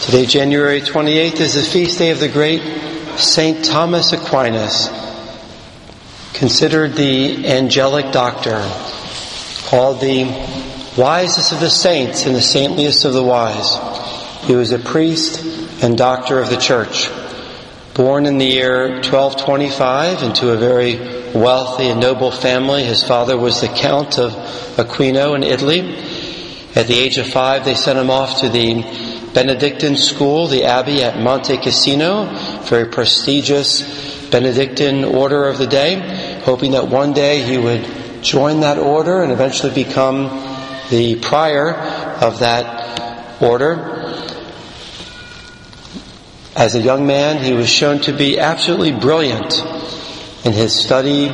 Today, January 28th, is the feast day of the great Saint Thomas Aquinas, considered the angelic doctor, called the wisest of the saints and the saintliest of the wise. He was a priest and doctor of the Church. Born in the year 1225 into a very wealthy and noble family, his father was the Count of Aquino in Italy. At the age of 5, they sent him off to the Benedictine school, the abbey at Monte Cassino, very prestigious Benedictine order of the day, hoping that one day he would join that order and eventually become the prior of that order. As a young man, he was shown to be absolutely brilliant in his study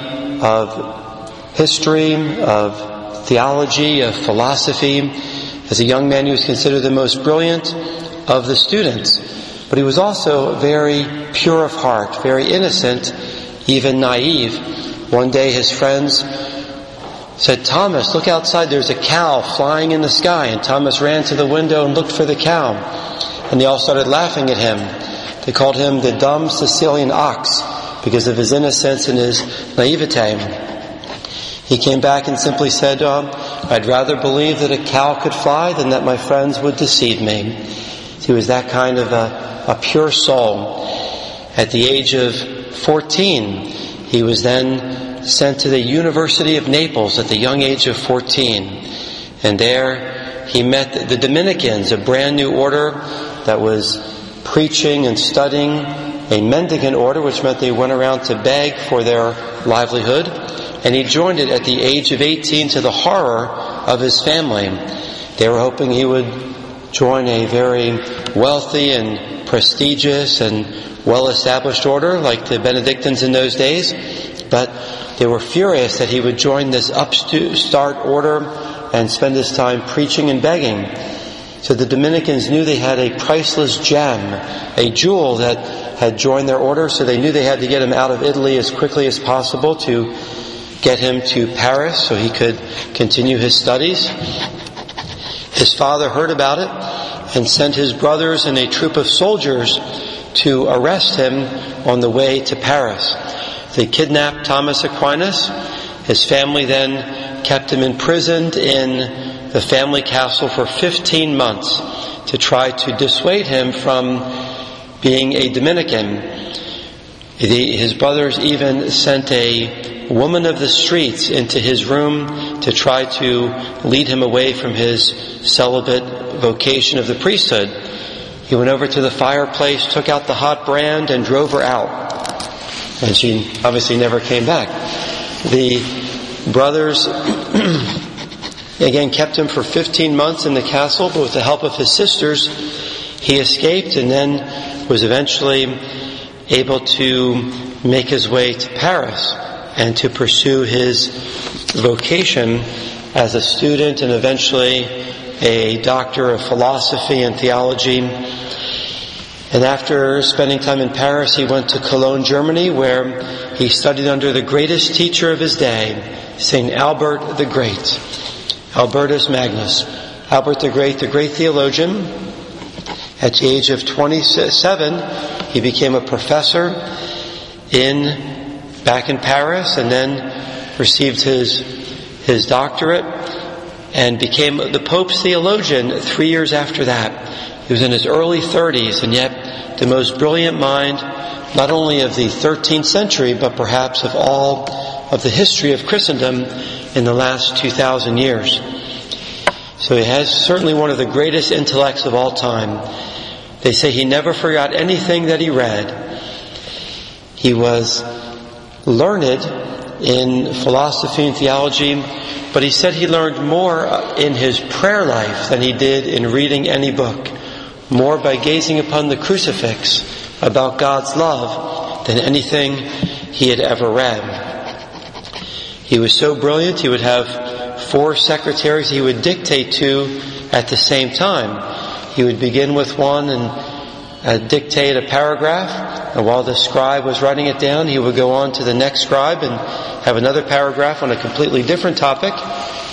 of history, of theology, of philosophy. As a young man, he was considered the most brilliant of the students. But he was also very pure of heart, very innocent, even naive. One day his friends said, "Thomas, look outside, there's a cow flying in the sky." And Thomas ran to the window and looked for the cow. And they all started laughing at him. They called him the dumb Sicilian ox because of his innocence and his naivete. He came back and simply said, "I'd rather believe that a cow could fly than that my friends would deceive me." He was that kind of a pure soul. At the age of 14, he was then sent to the University of Naples at the young age of 14. And there he met the Dominicans, a brand new order that was preaching and studying, a mendicant order, which meant they went around to beg for their livelihood. And he joined it at the age of 18 to the horror of his family. They were hoping he would join a very wealthy and prestigious and well-established order like the Benedictines in those days. But they were furious that he would join this upstart order and spend his time preaching and begging. So the Dominicans knew they had a priceless gem, a jewel that had joined their order, so they knew they had to get him out of Italy as quickly as possible to get him to Paris so he could continue his studies. His father heard about it and sent his brothers and a troop of soldiers to arrest him on the way to Paris. They kidnapped Thomas Aquinas. His family then kept him imprisoned in the family castle for 15 months to try to dissuade him from being a Dominican. His brothers even sent a woman of the streets into his room to try to lead him away from his celibate vocation of the priesthood. He went over to the fireplace, took out the hot brand, and drove her out. And she obviously never came back. The brothers again kept him for 15 months in the castle, but with the help of his sisters, he escaped and then was eventually able to make his way to Paris and to pursue his vocation as a student and eventually a doctor of philosophy and theology. And after spending time in Paris, he went to Cologne, Germany, where he studied under the greatest teacher of his day, St. Albert the Great, Albertus Magnus. Albert the great theologian. At the age of 27, he became a professor back in Paris, and then received his doctorate and became the Pope's theologian 3 years after that. He was in his early 30s, and yet the most brilliant mind, not only of the 13th century, but perhaps of all of the history of Christendom in the last 2,000 years. So he has certainly one of the greatest intellects of all time. They say he never forgot anything that he read. He was learned in philosophy and theology, but he said he learned more in his prayer life than he did in reading any book, more by gazing upon the crucifix about God's love than anything he had ever read. He was so brilliant, he would have 4 secretaries he would dictate to at the same time. He would begin with one and dictate a paragraph, and while the scribe was writing it down, he would go on to the next scribe and have another paragraph on a completely different topic.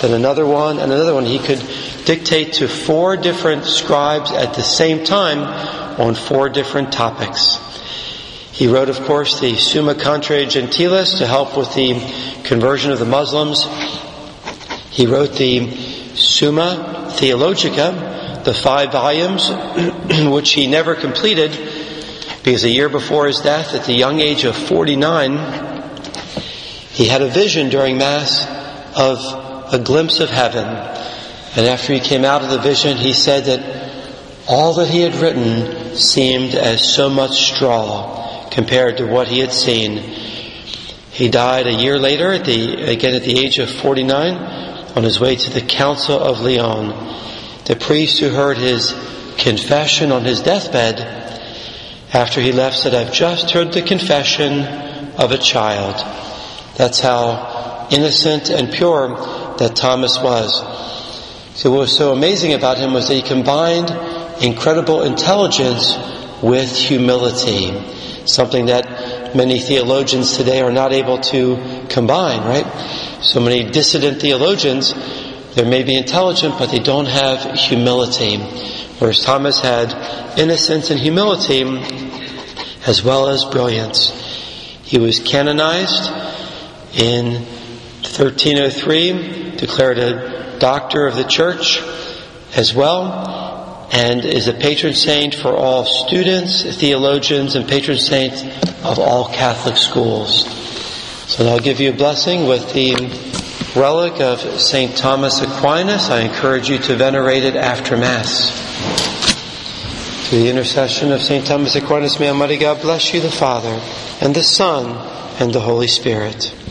then another one, and another one. He could dictate to 4 different scribes at the same time on 4 different topics. He wrote, of course, the Summa Contra Gentiles to help with the conversion of the Muslims. He wrote the Summa Theologica, the 5 volumes, which he never completed because a year before his death, at the young age of 49, he had a vision during Mass of a glimpse of heaven. And after he came out of the vision, he said that all that he had written seemed as so much straw compared to what he had seen. He died a year later, again at the age of 49, on his way to the Council of Lyon. The priest who heard his confession on his deathbed after he left said, "I've just heard the confession of a child." That's how innocent and pure that Thomas was. So what was so amazing about him was that he combined incredible intelligence with humility, something that many theologians today are not able to combine, right? So many dissident theologians, they may be intelligent, but they don't have humility. Whereas Thomas had innocence and humility as well as brilliance. He was canonized in 1303, declared a doctor of the Church as well, and is a patron saint for all students, theologians, and patron saint of all Catholic schools. So I'll give you a blessing with the relic of St. Thomas Aquinas. I encourage you to venerate it after Mass. Through the intercession of St. Thomas Aquinas, may Almighty God bless you, the Father, and the Son, and the Holy Spirit.